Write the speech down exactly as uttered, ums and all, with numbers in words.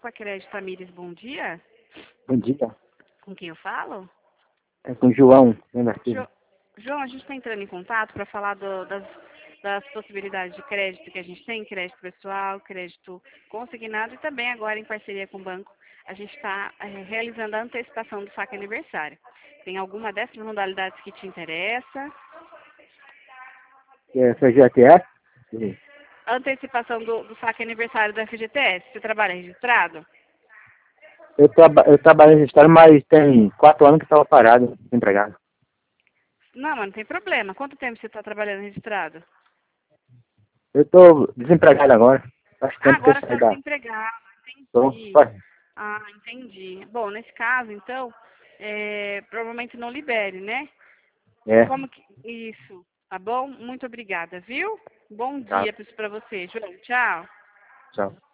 Copa Crédito Tamires, bom dia. Bom dia. Com quem eu falo? É com o João, né, da Silva. Jo... João, a gente está entrando em contato para falar do, das, das possibilidades de crédito que a gente tem, crédito pessoal, crédito consignado e também agora em parceria com o banco, a gente está é, realizando a antecipação do saque aniversário. Tem alguma dessas modalidades que te interessa? É, F G T S? Sim. Antecipação do, do saque aniversário do F G T S, você trabalha registrado? Eu, traba, eu trabalho registrado, mas tem quatro anos que estava parado, empregado. Não, mas não tem problema. Quanto tempo você está trabalhando registrado? Eu estou desempregado agora. Faz Ah, tempo que eu agora você saí está da... desempregado. Tô, Entendi. faz- Ah, entendi. Bom, nesse caso, então, é, provavelmente não libere, né? é, Como que... Isso, tá bom? Muito obrigada, viu? Bom tá, dia para você, João. Tchau. tchau.